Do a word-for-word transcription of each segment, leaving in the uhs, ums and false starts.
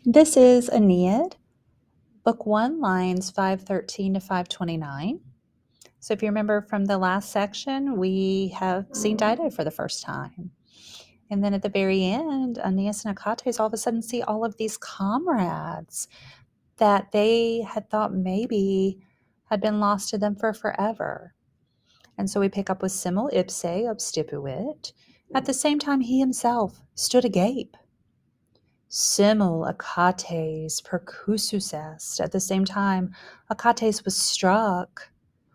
This is Aeneid, Book one, lines five thirteen to five twenty-nine. So if you remember from the last section, we have seen Dido for the first time. And then at the very end, Aeneas and Achates all of a sudden see all of these comrades that they had thought maybe had been lost to them for forever. And so we pick up with simul ipse obstipuit. At the same time, he himself stood agape. Simul Achates percussus est. At the same time, Achates was struck,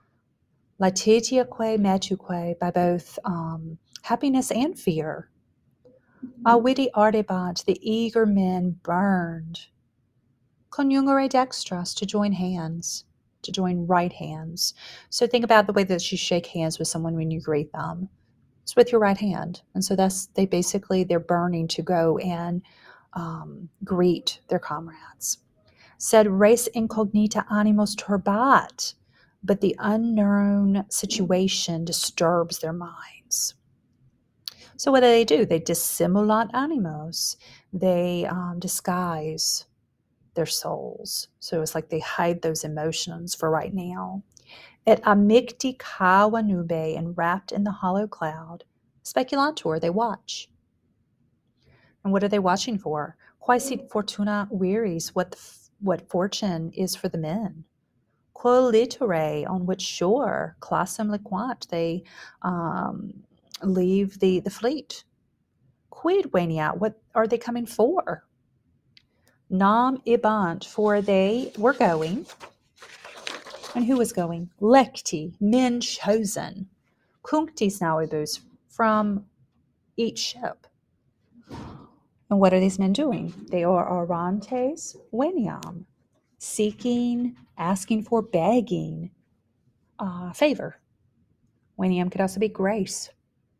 latitiaque metuque, by both um, happiness and fear. A witty ardebant, the eager men burned. Coniungere dextras, to join hands, to join right hands. So think about the way that you shake hands with someone when you greet them. It's with your right hand. And so that's, they basically, they're burning to go and um, greet their comrades. Said res incognita animos turbat, but the unknown situation disturbs their minds. So what do they do? They dissimulat animos. They um, disguise their souls. So it's like they hide those emotions for right now. Et amicti cava nube, and wrapped in the hollow cloud, speculantur, they watch. And what are they watching for? Quae sit fortuna viris, what what fortune is for the men. Quo litere, on which shore, classum liquant, they um, leave the, the fleet. Quid veniat, what are they coming for? Nam ibant, for they were going. And who was going? Lecti, men chosen. Cunctis naubus, from each ship. And what are these men doing? They are orantes veniam, seeking, asking for, begging uh, favor. Veniam could also be grace.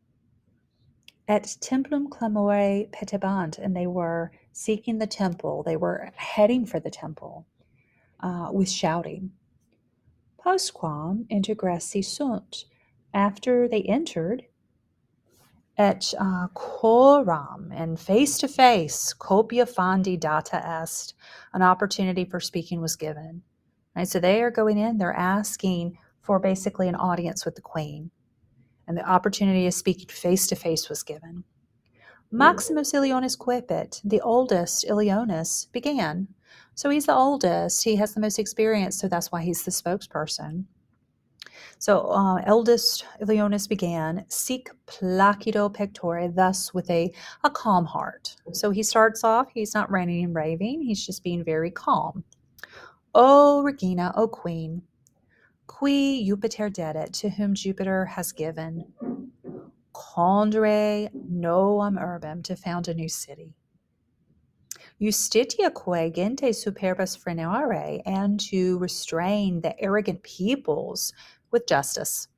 Et templum clamore petebant, and they were seeking the temple. They were heading for the temple uh, with shouting. Postquam integressi sunt, after they entered, et uh, coram, and face to face, copia fondi data est, an opportunity for speaking was given. Right, so they are going in, they're asking for basically an audience with the queen, and the opportunity of speaking face to face was given. Maximus Ilionis quippet, the oldest Ilionis, began. So he's the oldest, he has the most experience, so that's why he's the spokesperson. So uh, eldest Ilionis began, sic placido pectore, thus with a, a calm heart. So he starts off, he's not ranting and raving, he's just being very calm. O Regina, O Queen, qui Jupiter dedit, to whom Jupiter has given, condere novum urbem, to found a new city. Justitiaque gentes superbas frenare, and to restrain the arrogant peoples with justice.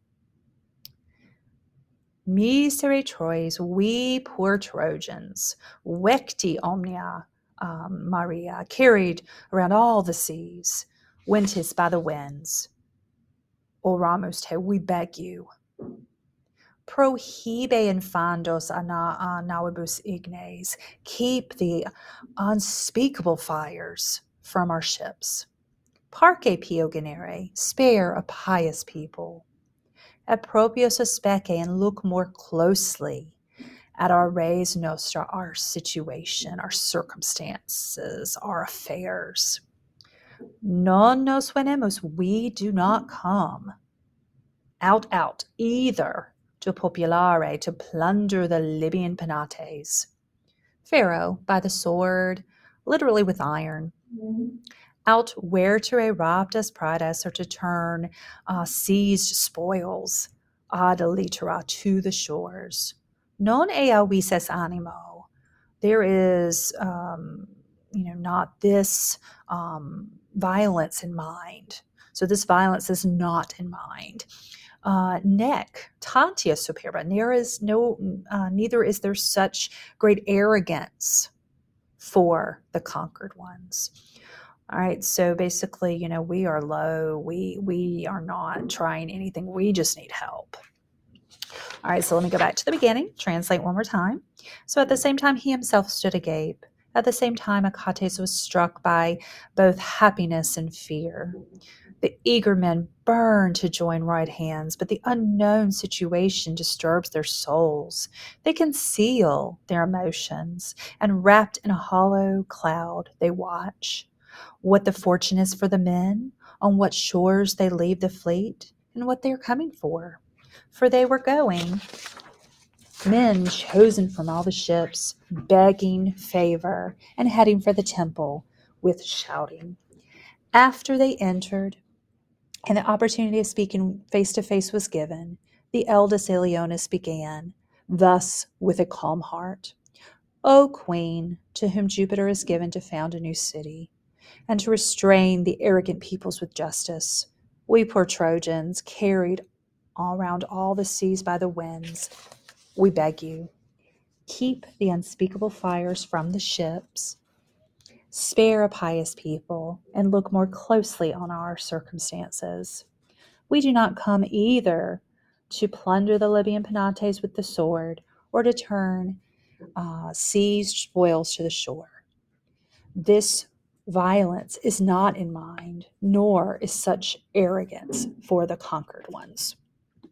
Misere Troys, we poor Trojans, vecti omnia um, Maria, carried around all the seas, ventis by the winds. Oramus te, we beg you. Prohibe infandos ana nauibus ignes, keep the unspeakable fires from our ships. Parque piogenere, spare a pious people. Et propios spece, and look more closely at our res nostra, our situation, our circumstances, our affairs. Non nos venemus, we do not come out, out, either to populare, to plunder the Libyan penates. Pharaoh, by the sword, literally with iron. Mm-hmm. Out vertere raptas praedas, or to turn uh, seized spoils, ad litera, to the shores. Non ea vises animo, there is, um, you know, not this um, violence in mind. So this violence is not in mind. Uh, nec tantia superba, there is no, uh, neither is there such great arrogance for the conquered ones. All right, so basically, you know, we are low. We we are not trying anything. We just need help. All right, so let me go back to the beginning, translate one more time. So at the same time, he himself stood agape. At the same time, Achates was struck by both happiness and fear. The eager men burn to join right hands, but the unknown situation disturbs their souls. They conceal their emotions, and wrapped in a hollow cloud, they watch. What the fortune is for the men, on what shores they leave the fleet, and what they are coming for. For they were going, men chosen from all the ships, begging favor, and heading for the temple with shouting. After they entered, and the opportunity of speaking face to face was given, the eldest Ilionis began, thus with a calm heart: O Queen, to whom Jupiter has given to found a new city, and to restrain the arrogant peoples with justice, we poor Trojans, carried all round all the seas by the winds, we beg you, keep the unspeakable fires from the ships, spare a pious people, and look more closely on our circumstances. We do not come either to plunder the Libyan Penates with the sword or to turn uh, seized spoils to the shore. This violence is not in mind, nor is such arrogance for the conquered ones.